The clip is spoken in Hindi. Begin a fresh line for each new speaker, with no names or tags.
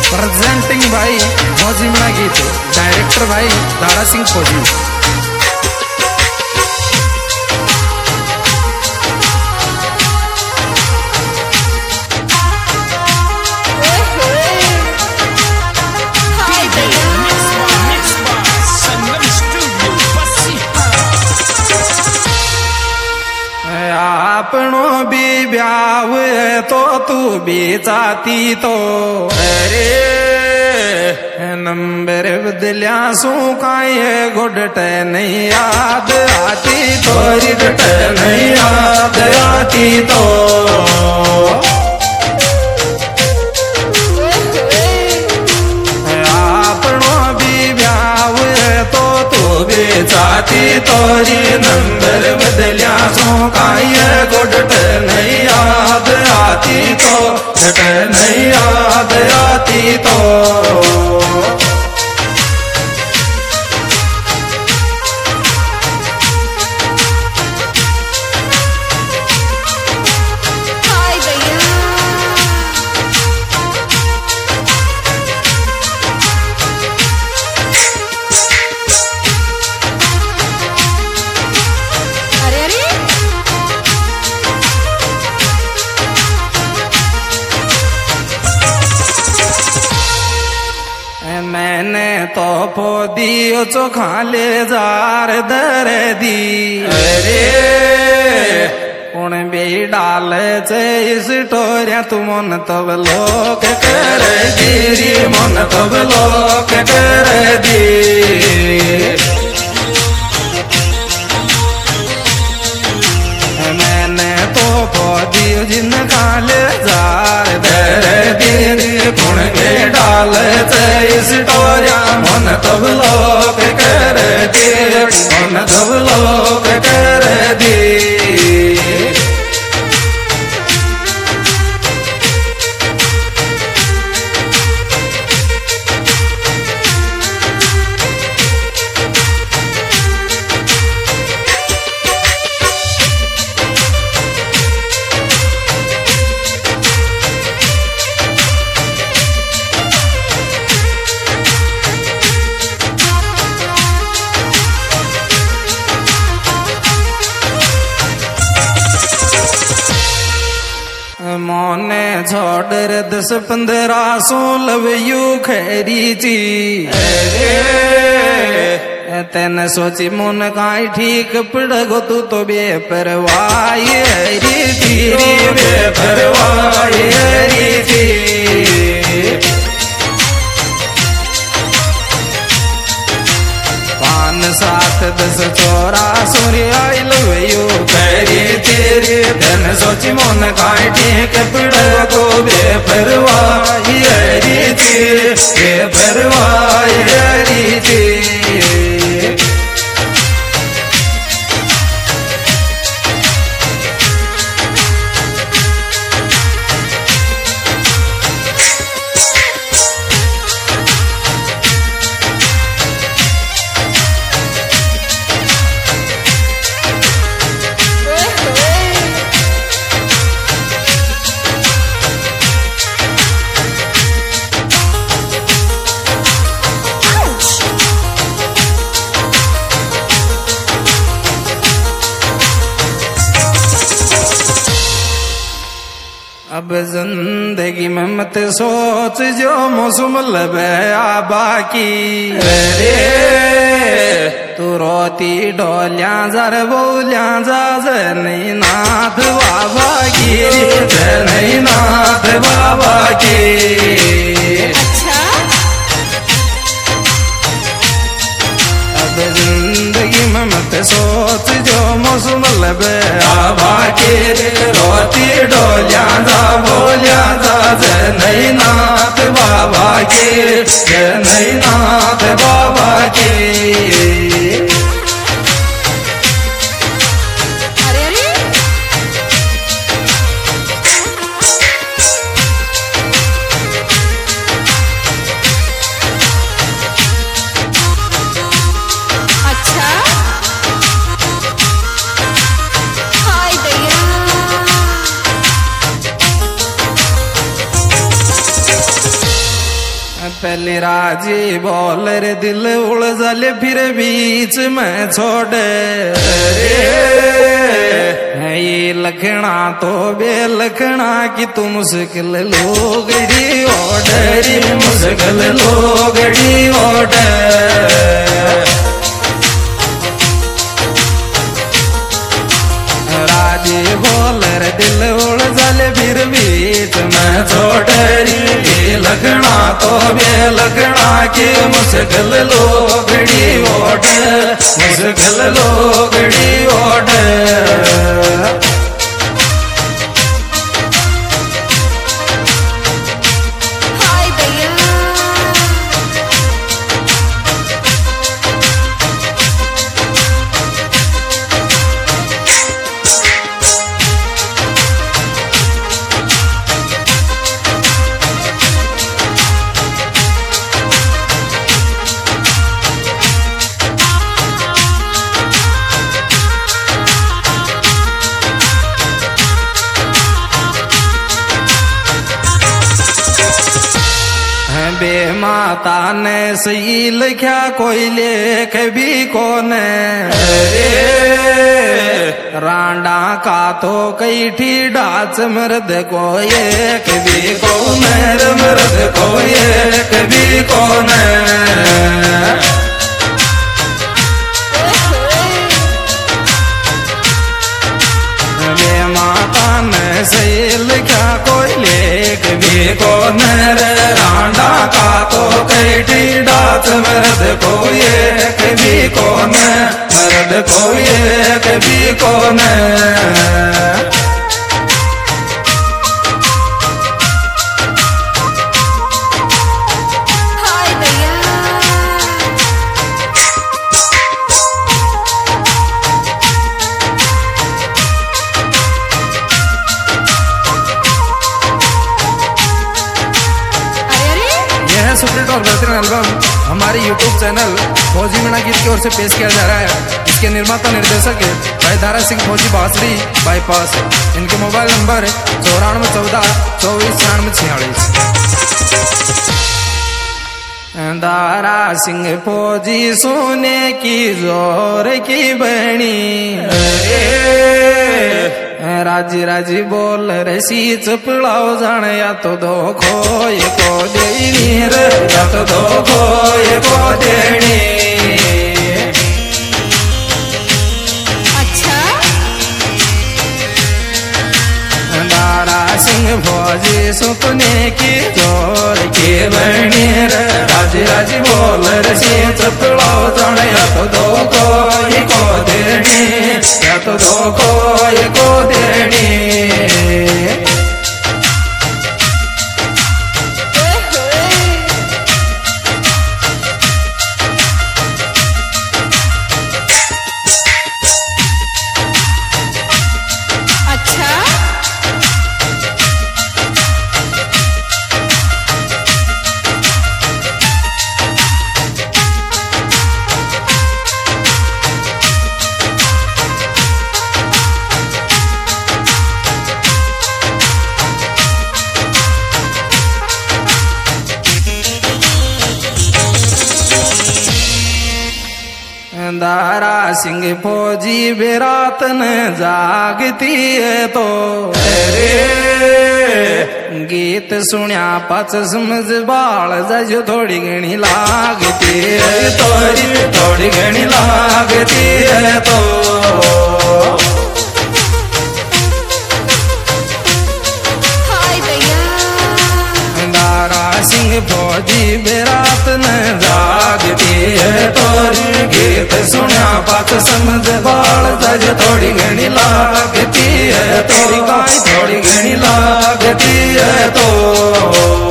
प्रेजेंटिंग भाई फौजी मना गीत, डायरेक्टर भाई दारा सिंह फौजी। अपनो भी ब्याह तो तू भी चाहती तो अरे नंबर बदलिया सू काये गुडट नहीं याद आती तो रिगट नहीं याद आती तो अपनो भी ब्याह तो तू भी चाहती तोरी नंबर बदलिया सू काये गुडट नहीं याद आती तो घट नहीं याद आती तो मैंने तो पोदियो चोखा ले जार दर दी अरे उन भी डाल चे इस टोरिया तू मन तब लोक कर गिरी मन तब लोक कर दी मैंने तो पोदियो जिन खाले जार दर दी पुण के डाल इस टोरिया मन तब लोक कर दी मन तब लोक कर दी मोने छोड़ 10-15 सोलह यू खैरी जी तेन सोची मुन काई ठीक पड़गो तू तो बेपरवाही हरी तेरी बेपरवाही हरी जी पान 7-10 चोरा सूर्य आई लव यू खैरी तेरी तेन सोची मुन काई ठीक पड़गो तो बेपरवाही हरी जी बेपरवाही हरी जी अब जिंदगी में मत सोच जो मौसम लबे बाकी रे तू रोती डोलिया जर बोलिया जा नहीं नाथ बाबा की नहीं नाथ बाबा की अब जिंदगी में मत सोच जो मौसम लबे बाकी रोती डोलिया जा बोलिया जा नहीं नाथ बाबा की नहीं नाथ बाबा की पहले राजी बोल रे दिल उलझल फिर बीच में छोड़े ये लखना तो बेलखना कि तू मुश्किल लोगड़ी ओडरी मुश्किल लोगड़ी ओडर राजी बोल रे दिल उलझल फिर बीच में छोड़री लगना तो बेलखना की मुश्किल लोगड़ी ओडर मुश्किल लोगड़ी ओडर बे माता ने सही लिखा कोई लेख भी कोन रांडा का तो कई ठी डाच मर्द को एक भी कौन मर्द को एक भी कौन बे माता ने सही लिखा कोई लेख भी कौन रांडा का तो कई डाच मर्द को एक भी कौन मर्द को एक भी कौन सुपरहिट और बेहतरीन एल्बम हमारे YouTube चैनल फौजी मीणा गीत की ओर से पेश किया जा रहा है। इसके निर्माता निर्देशक है भाई दारा सिंह फौजी बासड़ी बाईपास। इनके मोबाइल नंबर है 9414 24 46। दारा सिंह फौजी सोने की जोर की बनी राजी राजी बोल रसी चपड़ाओ जान या तो दो खोए को देनी रे या तो दो खोए को देनी।
अच्छा
दारा सिंह फौजी सुपने की जोर की बनी रे राजी राजी बोल रसी चपड़ाओ जान या तो दो खोए को देनी या तो दो खोए को देनी। दारा सिंह फौजी बेरात न जागती है तो गीत सुनिया पाच समझ बाल जो थोड़ी घनी लागती है थोड़ी घनी लागती है तो दारा सिंह फौजी बेरात न जागती है तोरी गीत सुना बात समझ बाल जज थोड़ी घनी लागती है तोरी गाय थोड़ी घनी लागती है तो